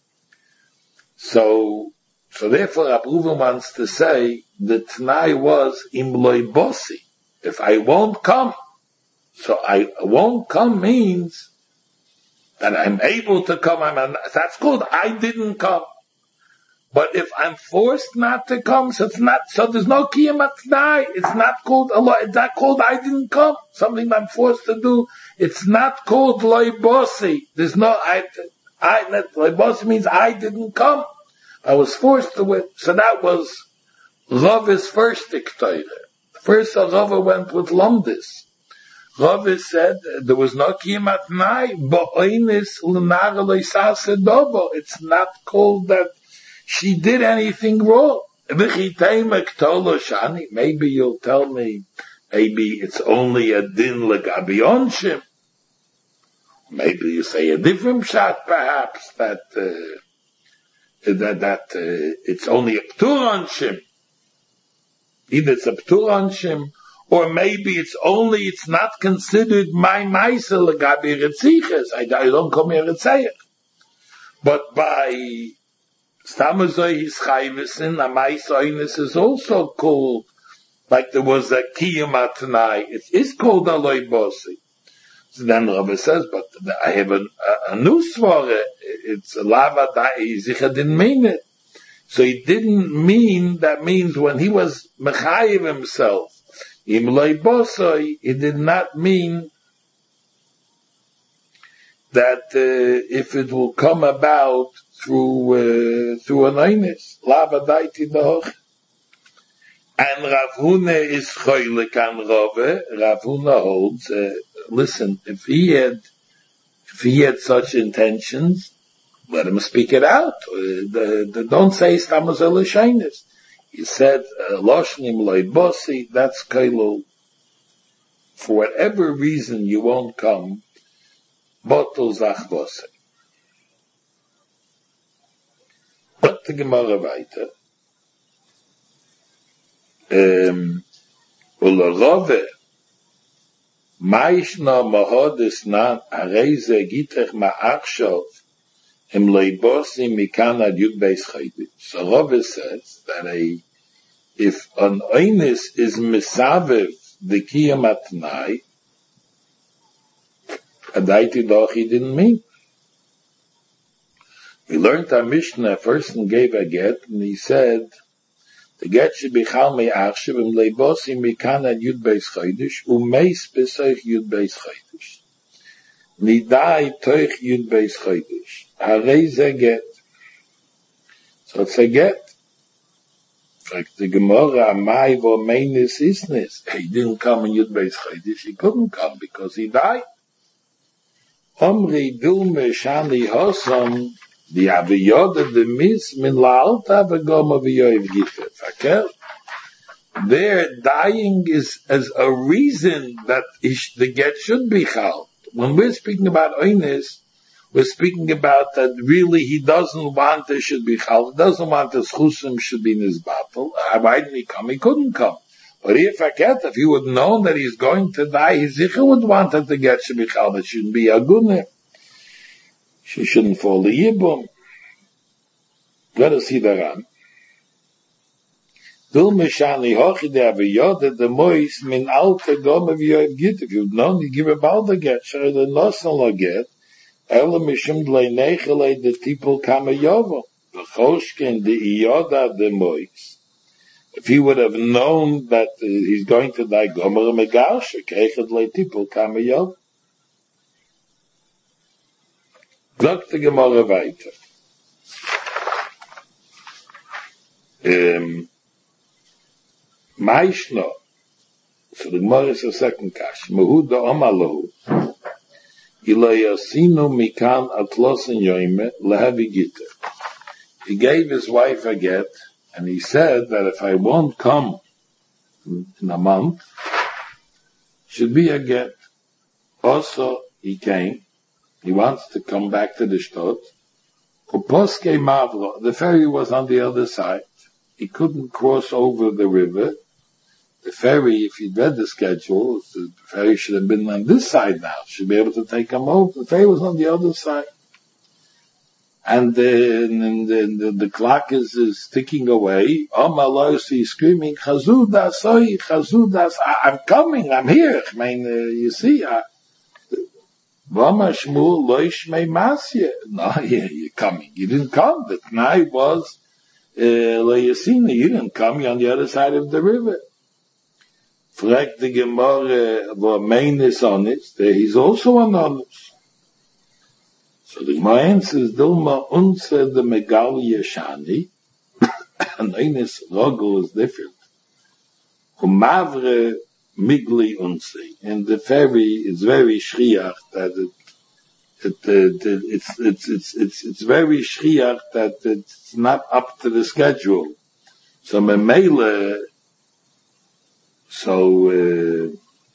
So, so therefore Rab Reuven wants to say the T'nai was im loi bosi. If I won't come, so I won't come means that I'm able to come. I'm an, that's called I didn't come. But if I'm forced not to come, so it's not. So there's no kiyum atnai. It's not called a It's not called I didn't come. Something I'm forced to do. It's not called loy bosi. There's no I. I loy bosi means I didn't come. I was forced to it. So that was Rav's first dictator. First, Rava went with Lomdis. Rava said there was no kiyum atnai, bo'oinis l'nara loisase dobo. It's not called that she did anything wrong. Maybe you'll tell me, maybe it's only a din legabi onshim. Maybe you say a different shot, perhaps that uh, that that uh, it's only a ptur onshim. Either it's a ptur onshim, or maybe it's only, it's not considered my maisa legabi retziches. I, I don't come here and say it. But by Stamazoi is chayvisin, a maisa oinus is also called, like there was a kiyum atnai. It is called a loy bosi. So then Rabbi says, but I have a, a, a new svara. It's a lava da'i, Zicha didn't mean it. So he didn't mean, that means when he was mechayiv himself, im loy bosoi, he did not mean that uh, if it will come about through uh, through an einus, lava daiti doch. And Rav Huna is choylik an Rava. Rav Huna holds, uh, listen, if he had if he had such intentions, let him speak it out. Uh, the, the, don't say stamos elishainus. He said loshnim loy bosi. That's kailo. For whatever reason you won't come, botel zach bosi. But the Gemara weiter. Um, Ula Rove, Maishna Mahodis Nan Areze Gitech Ma'achshov Im Leibosi Mikan Ad Yud Beis Chaydik. So Rove says that a, if an Oinis is Misavev the Kiyam Atnai, Adaiti Doch he didn't mean. We learned our Mishnah, a person gave a get, and he said, the get should be chal me achshiv, im leibosi mikan ad yud beis chaydish, umeis besoich yud beis chaydish. Nidai toich yud beis chaydish. Harei ze get. So it's a get. Like the Gemara, amai vo meinis isnis. He didn't come in yud beis chaydish, he couldn't come because he died. Omri dulme shani hosam, the aviyod the mis min la'alta v'gom aviyoyv gifet. Okay? Their dying is as a reason that ish, the get should be chal. When we're speaking about oines, we're speaking about that really he doesn't want it should be chal. He doesn't want his chusim should be in his battle. Why didn't he come? He couldn't come. But if I get, if he would have known that he's going to die, his zicha would want that the get should be chal. It shouldn't be a gunim. She shouldn't fall the yibum. Let us see the Ram. Dul mishani hochi de aviyod the mois min alte gom aviyoyv git. If you've known, you give about the get. Shara the nosan lo get. Ela mishum dlei nechele the tipul kamayovo. The choshkin the iyoda the mois. If he would have known that uh, he's going to die gomer megash, kechet dlei tipul kamayovo. Sagt die Gemara weiter. Um, Maishno, So the Gemara is a second kash. Mehu da amalahu. Ila yasinu mikan atlosin yoime lehavi gita. He gave his wife a get, and he said that if I won't come in a month, should be a get. Also, he came. He wants to come back to the shtot. Uposke mavro. The ferry was on the other side. He couldn't cross over the river. The ferry, if you'd read the schedule, the ferry should have been on this side now. Should be able to take him over. The ferry was on the other side. And then the, the, the clock is, is ticking away. Oh, my Lord, he's screaming, Chazudas, soy, Chazudas, I'm coming, I'm here. I mean, uh, you see, I, Vama Shmuel loish me masye. No, yeah, you're coming. You didn't come. The Tnai was, uh, Le'yasina, you didn't come, you're on the other side of the river. Frag the Gemara, wo main is honest, he's also an honest. So the Gemara answers, Dilma unse the Megal Yeshani, and Eines Rogel is different. Humavre Migli unse. And the ferry is very shriach that it, it, it, it, it's, it's, it's, it's, it's very shriach that it's not up to the schedule. So Memele, so, uh,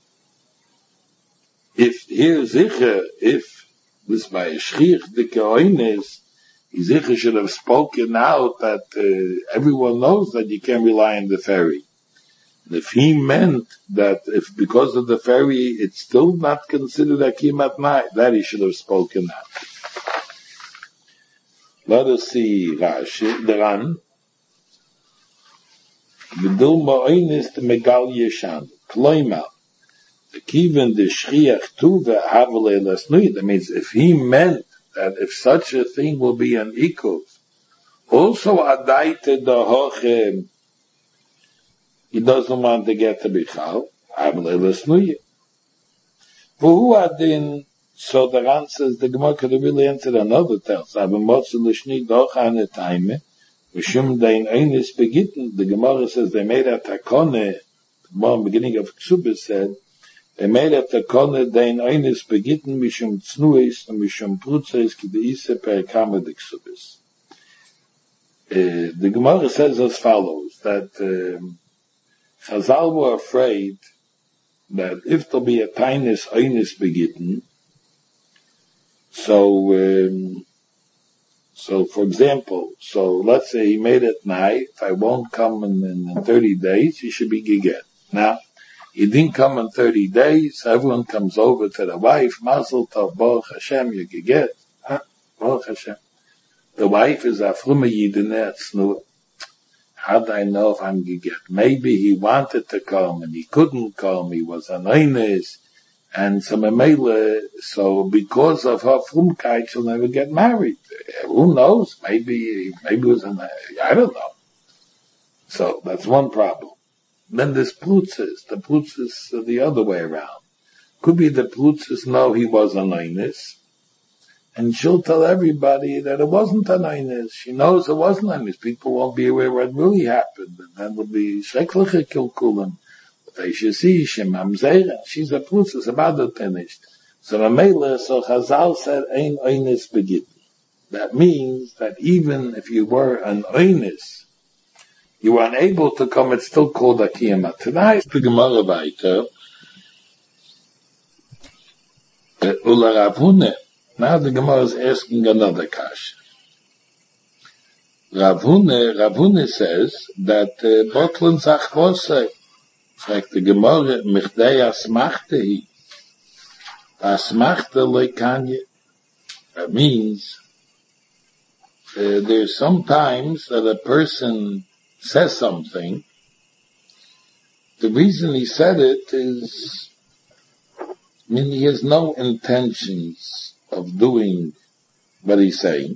if here Zicher, if this by a Shriach the Keoines, Zicher should have spoken out that uh, everyone knows that you can't rely on the ferry. And if he meant that if because of the ferry it's still not considered a Kimat Nai, that he should have spoken out. Let us see Rashi, the Ran. V'dil ma'oinis the Megal Yeshan. Kloima. The Kiven the Shriach tu ve'havale lasnui. That means if he meant that if such a thing will be an ikov, also adaite the hochem, he doesn't want to get to Bichal, havale lasnui. V'hu adin, so the Ran says, the Gemara could have really answered another test. Avimotzu l'shni docha anetaime, Mishum dein einis begitten, the Gemara says they made a takone, the Gemara in the beginning of Ksubis said, they made a takone dein einis begitten, Mishum tznuis, and Mishum prutzeis, ki deise per kama de Ksubis. Uh, the Gemara says as follows, that um, Chazal were afraid that if there'll be a tainis einis begitten, so, um, So, for example, so let's say he made it night, if I won't come in, in, in thirty days, he should be giget. Now, he didn't come in thirty days, everyone comes over to the wife, Mazel Tov, Baruch Hashem, you giget. Huh? Baruch Hashem. The wife is a frume yidineh tznu. How do I know if I'm giget? Maybe he wanted to come and he couldn't come, he was an oines, and so Memele, so because of her frumkeit, she'll never get married. Who knows? Maybe, maybe it was an, I don't know. So that's one problem. Then there's Plutzes. The Plutzes are the other way around. Could be the Plutzes know he was an Einis, and she'll tell everybody that it wasn't an Einis. She knows it wasn't an Einis. People won't be aware what really happened, and then there'll be Shekliche Kilkulim. She's a Plutzes about to finish. So Mamela, so Chazal said, Ein Einis begitten. That means that even if you were an Einis, you were unable to come, it's still called a Kiyama. Tonight, the Gemara weiter. Ula Rav Hune. Now the Gemara is asking another question. Rav Hune, Rav Hune says that Botlan Zachvosei, fragt the Gemara, Michdei Asmachte hi. Asmachte leikanye. That means, uh, there's sometimes that a person says something. The reason he said it is, I mean, he has no intentions of doing what he's saying.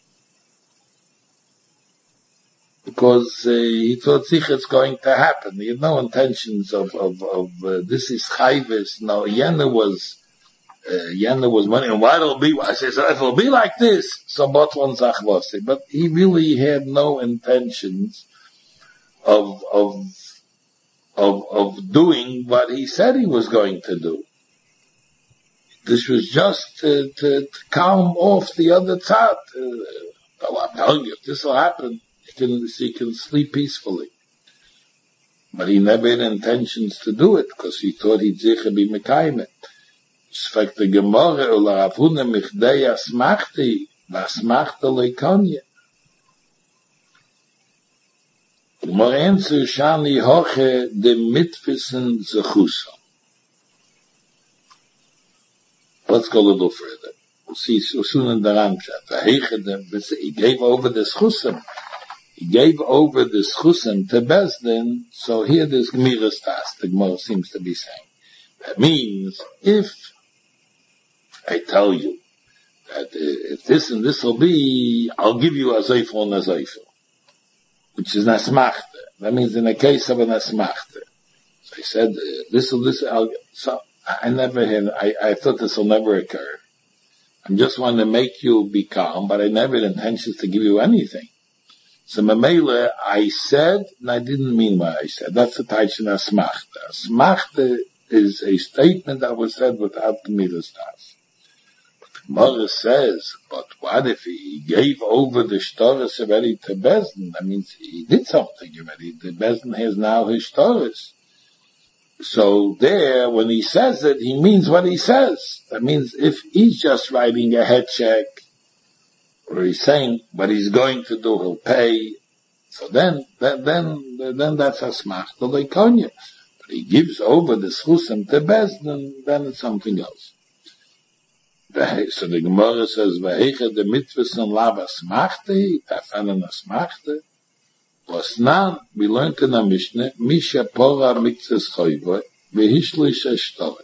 Because uh, he thought sich it's going to happen. He had no intentions of, of, of uh, this is chayvis. No, Yena was, uh, Yena was money, and why it'll be, I said, so if it'll be like this, so Botlan Zachvose. But he really had no intentions of, of, of, of doing what he said he was going to do. This was just to, to, to calm off the other tzad. Uh, well, I'm telling you, if this will happen, he can, he can sleep peacefully. But he never had intentions to do it, because he thought he'd sicher be mekayim it. Sfekt the Gemara, ula Ravuna michdei asmachti, vasmachta lekonye. Gemara answers, shani hoche de mitfissen zechusa. Let's go a little further. We'll see so soon in the Ramshat. He gave over the schusam. He gave over the schusam to Bezdin, so here there's Gemiras Tas, the Gemara seems to be saying. That means, if I tell you that if this and this will be, I'll give you a Zeifel and a Zeifel, which is an asmachte. That means in the case of an asmachte. So I said, uh, this will, this, I'll, so, I never had, I, I thought this will never occur. I just want to make you be calm, but I never had intentions to give you anything. So Mamela, I said, and I didn't mean what I said. That's the Taishin Asmachta. Asmachta is a statement that was said without the Midas Tas. But the Gemara says, but what if he gave over the Shtoris already to Bezdin? That means he did something already. The Bezdin has now his Shtoris. So there, when he says it, he means what he says. That means if he's just writing a head check, or he's saying what he's going to do, he'll pay. So then, then, then, then that's a smachta lekonya. But he gives over the schusam to Bezdin, then it's something else. So the Gemara says, "V'hecha de mitzvahs and lava smachti, tafanan smachti." Osnan, we learned in the Mishnah, Misha pora mitzvahs choyvoi, v'hishlish ashtori.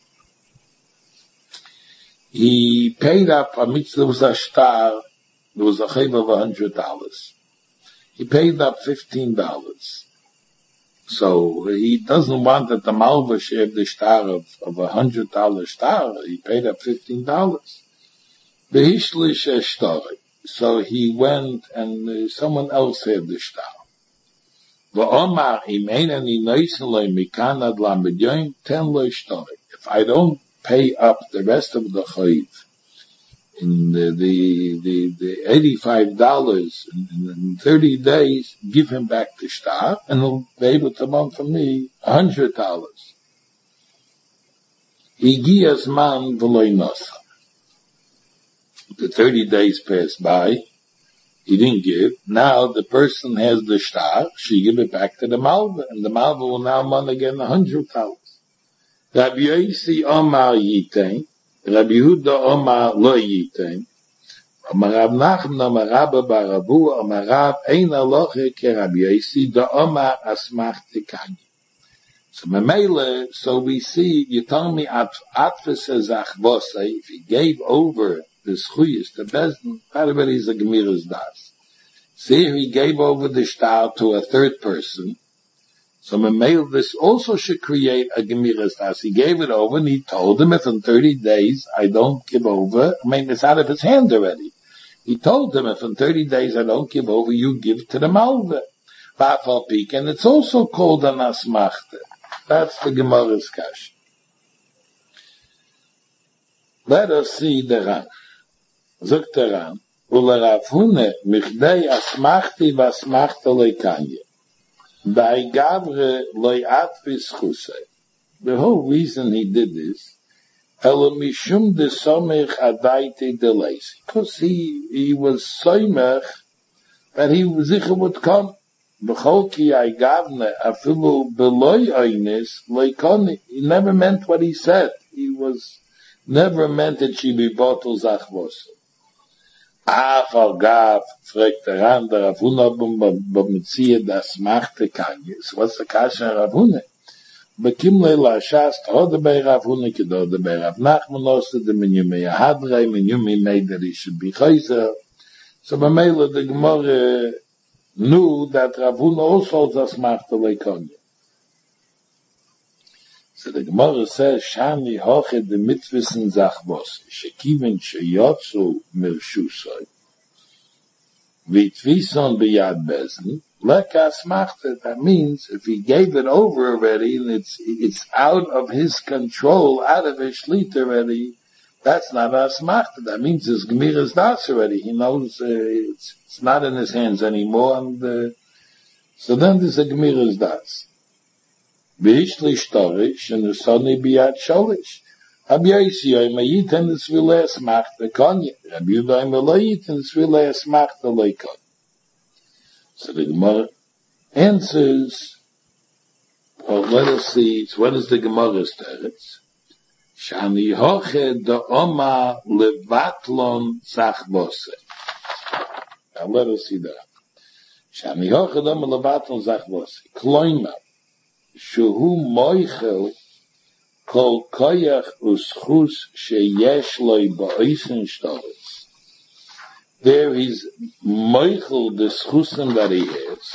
He paid up a mitzvah was a star. There was a chayv of a hundred dollars. He paid up fifteen dollars. So he doesn't want that the malva share the star of, of a hundred dollar star. He paid up fifteen dollars. V'hishlish ashtori. So he went and uh, someone else had the star. V'omar imenani noisen loy mikanad lamedyoim ten loy shtori. If I don't pay up the rest of the chayv in the the the, the eighty-five dollars in, in thirty days, give him back the shtar, and he'll be able to want from me a hundred dollars. Higias man v'loy nosa. The thirty days passed by. He didn't give. Now the person has the shtar. She give it back to the malva, and the malva will now want again a hundred dollars. Rabbi Yosi Omar Yitein, Rabbi Yehuda Omar Lo Yitein, Omar Rav Nachman Omar Rabba Baravu Omar Rav Ein Aloche Ke Rabbi Yosi Da Omar Asmach Tekani. So Mamela, so we see, you tell me Atfes Zachvosai, if he gave over the schuyas to Bezdin, everybody is a Gemiras Das. See, he gave over the shtar to a third person. So Mamela, this also should create a Gemiras Das. He gave it over and he told him if in thirty days I don't give over, I mean, it's out of his hand already. He told him if in thirty days I don't give over, you give to the Malva. And it's also called an Asmachta. That's the Gemara's Kash. Let us see the Ran. Zogt der Ran, Ula Rav Huna, Michdei Asmachti Vasmachta Leikanye. By Gavre Loyatvis Chusay. The whole reason he did this, Elamishum de Somech Adaite de Leisi. Because he, he was Soimech that he Zicha would come. B'cholki I Gavne Afilu Beloy Oynis Leikone. He never meant what he said. He was never meant that she be bottle Zachvos. Afal Gav, fragt der Ran, der Rav Huna b'mitzia das machte Kanye. So what's the kasha Rav Huna? Bekim leila shas, tode bei Rav Huna, kedode bei Rav Nachman, oste de menyumi yahadrei, menyumi made that he should be chayzer. So b'meila the Gemara knew that Rav Huna also das machte leikanye. So the Gemara says, Shani hoche de mitwissen zachvos, shekiven sheyotzu mirshusoi, vitwison beyad bezen, Leka asmachta, that means if he gave it over already and it's, it's out of his control, out of his shlita already, that's not asmachta. That means his gemir is das already. He knows uh, it's, it's not in his hands anymore, and uh, so then there's a gemir is das. V'ishli shtorish, and the suddenly biyat sholish. Rabbi Yossi oimer yiten tzvile asmachta konya. Rabbi Yehuda oimer lo yiten tzvile asmachta lo konya. So the Gemara answers, or let us see, what is the Gemara's teretz? Shani hoche da oma levatlon zachvose. Now let us see that. Shani hoche da oma levatlon zachvose. Kloima, shehu moichel kol koyach uschus sheyesh loi ba'oisen shtoretz. There is moichel the schusim that he has.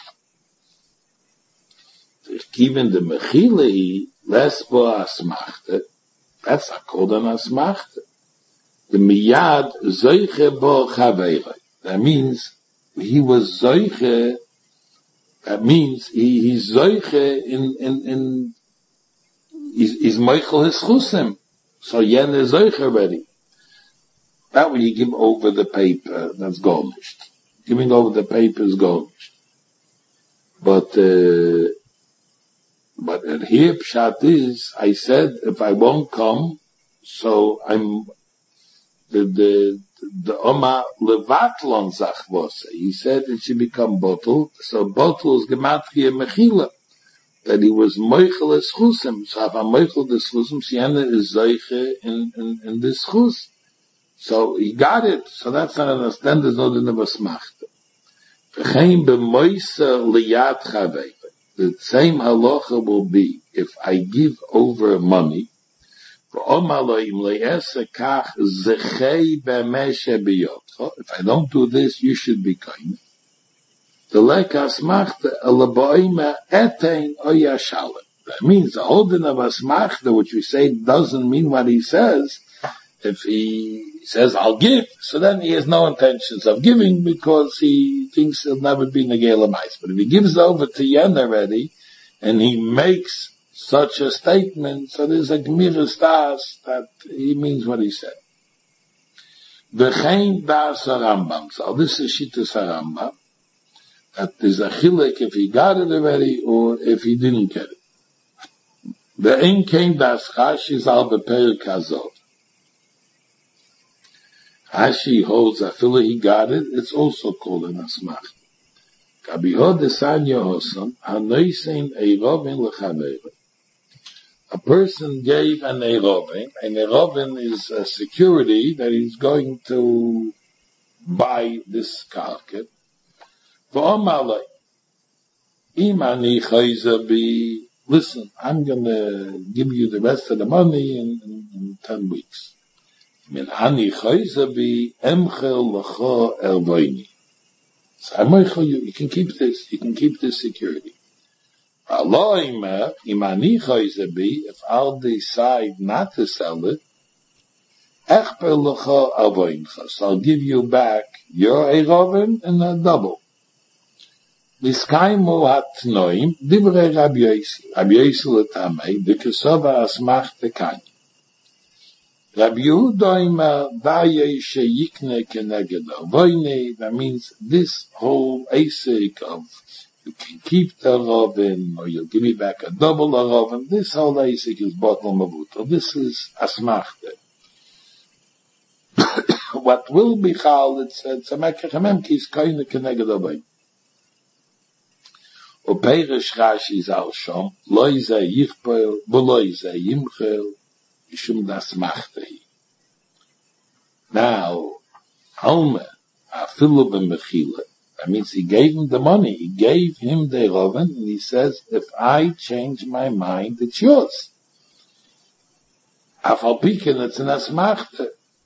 Given the mechila, less bo asmachta. That's not called an asmachta. The miyad zoiche bo chaveira. That means he was zoiche. That means he, he's zoiche in in in. He's, he's moichel his schusim. So yen is zoiche already. That when you give over the paper, that's garnished. Giving over the paper is garnished. But, uh, but here pshat is, I said, if I won't come, so I'm, the, the, the Oma levatlon zachvose. He said it should become bottled. So bottle is gematria mechila. That he was moichel es chusim. So if I'm moichel des chusim, siena is zeiche in, in, in this chus. So he got it. So that's not an then there's no din of asmachta. V'chein b'moisa liyad chavei. The same halacha will be if I give over money. If I don't do this, you should be kind. The leka asmachta alaboima etein oyashalim. That means the whole din of asmachta, which we say doesn't mean what he says. If he says, I'll give, so then he has no intentions of giving because he thinks he'll never be negel amais. But if he gives over to Yen already, and he makes such a statement, so there's a gemiras das that he means what he said. V'chein das Rambam. So this is Shittas Rambam. That there's a chilek if he got it already or if he didn't get it. Ve'ein kein das Rashi zal beperik hazot. Rashi holds that after he got it, it's also called an asmach. Kabihod esanya hosam hanoisein eirovin lechaveira. A person gave an eirovin. An eirovin is a security that he's going to buy this carpet. V'omalei imani chayzabi. Listen, I'm going to give you the rest of the money in, in, in ten weeks. Min ani chayzabi emchel lecha ervoini. So I'm you, you can keep this, you can keep this security. Allah ima, imani chayzabi, if I'll decide not to sell it, echper lecha ervoincha. So I'll give you back your eirovin in a double. Liskaimu hatnoim, divrei Rabbi Yossi. Rabbi Yossi letamei, dekesova asmach tekani. Rabbi Yehuda ima vayei sheyikne keneged avoyne. That means this whole asik of you can keep the rovin or you'll give me back a double rovin. This whole asik is bottle mavuto. This is asmachte. What will be chal? It's it's a mekachamem ki is koine keneged avoyne. Operish Rashi zal shom loy ze yichpel v'loy ze yimchel. Now, Alma, Afilu b'mechila, that means he gave him the money, he gave him the Roven, and he says, if I change my mind, it's yours. Afal Pikin, it's an asmachte.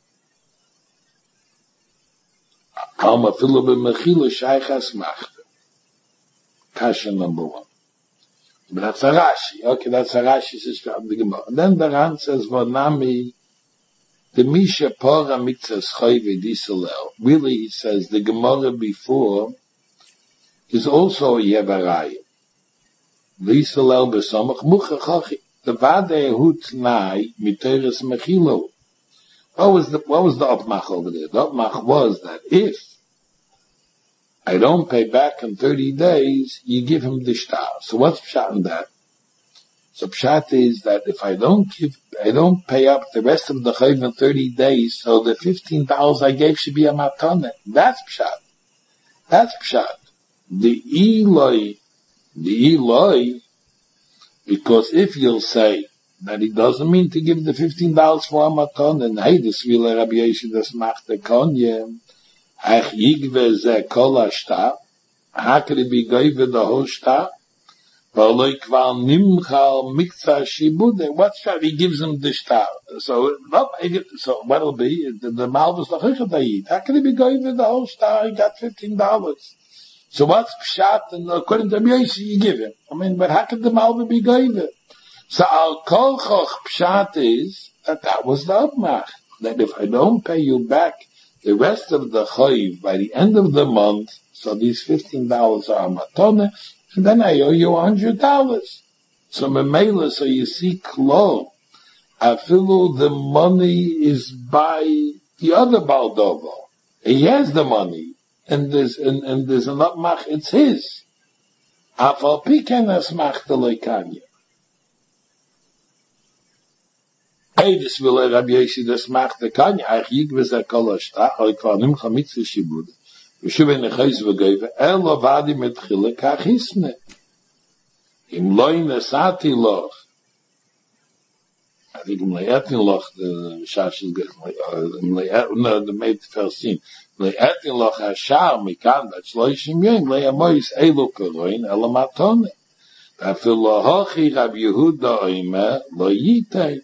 Alma, Afilu b'mechila, shaykh asmachte. Kasha number one. But that's a Rashi. Okay, that's a Rashi says the Gemara. And then the Ran says, Vanami, the Misha Pora Mitzvah Chayve Disalel. Really, he says, the Gemara before is also Yevarayim. V'Yisrael b'samach muchachachi. The vade hut nai miteres mechilo. What was the, what was the upmach over there? The upmach was that if I don't pay back in thirty days, you give him the shtar. So what's pshat in that? So pshat is that if I don't give, I don't pay up the rest of the chayv in thirty days, so the fifteen dollars I gave should be a matane. That's pshat. That's pshat. The Eloi, the Eloi, because if you'll say that he doesn't mean to give the fifteen dollars for a matane, and hey, this will Rabbi Yossi das macht the konye, ach yigve ze kol ashta, how could it be given the whole shtar? What's that? He gives him the shtar. So, so what'll be? The, the malvus lachichatayit. How can he be going with the whole shtar? He got fifteen dollars. So what's pshat? And according to Rabbi Yossi, you give him. I mean, but how could the malvus be going with? So al kol choch pshat is that that was the upmach. That if I don't pay you back the rest of the chayiv by the end of the month, so these fifteen dollars are matone, and then I owe you a hundred dollars. So memela, so you see, klo, afilu the money is by the other baldovo. He has the money, and there's and, and there's an upmach. It's his. Afal piken asmach the leikanya. Hey, this will Rabbi Yossi das macht the kanya. Ach yigvez a kol ashtach. Oy kvar nimcha mitzvah shibud. V'shuv en echayz v'goyve. El avadi metchile kachisne. Im loy nesati loch. I think im le'etin loch, the shash is good. Im le'etin, no, the made felsin. Le'etin loch hashar mikan bat shloishim yom. Le'amoyis elu koroin ela matone. V'afil lo hochi Rabbi Yehuda oime lo yitei.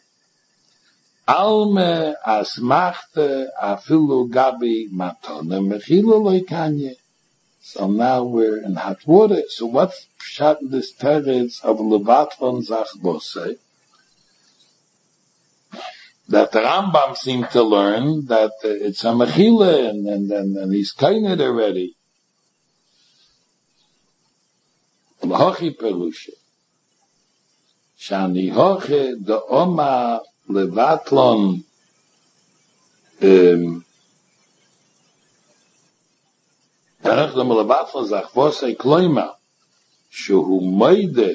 Alme asmachte afilu gabi matone mechilo loikanye. So now we're in hot water. So what's pshat this teretz of levatlon zachbose? That the Rambam seemed to learn that uh, it's a mechila and, and, and, and he's kained already. L'hochi perusha. Shani hoche de oma levatlon um Erech dem levatlon zachvosei kloima shehu moide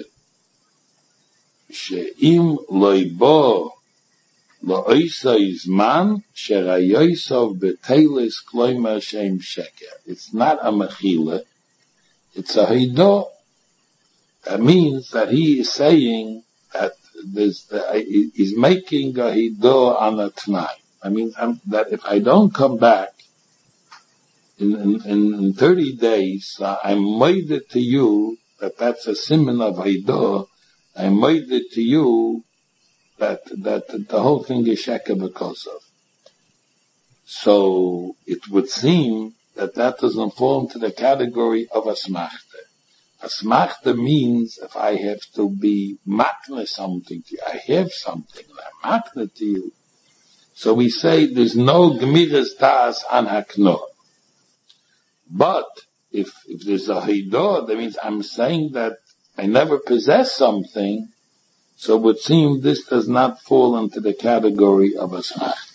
she'im loibo lo'oisei zman sherayoisov betelis kloima she'im sheker. It's not a mechila, it's a hido. That means that he is saying that There's the, he's making a hido on a t'nai. I mean, I'm, that if I don't come back in, in, in thirty days, uh, I'm made it to you that that's a simon of hido. I made it to you that, that the whole thing is sheker because of. So it would seem that that doesn't fall into the category of asmachte. Asmachta means if I have to be makna something to you, I have something, I'm makna to you. So we say there's no gemiras das an hakno. But if, if there's a hido, that means I'm saying that I never possess something, so it would seem this does not fall into the category of asmachta.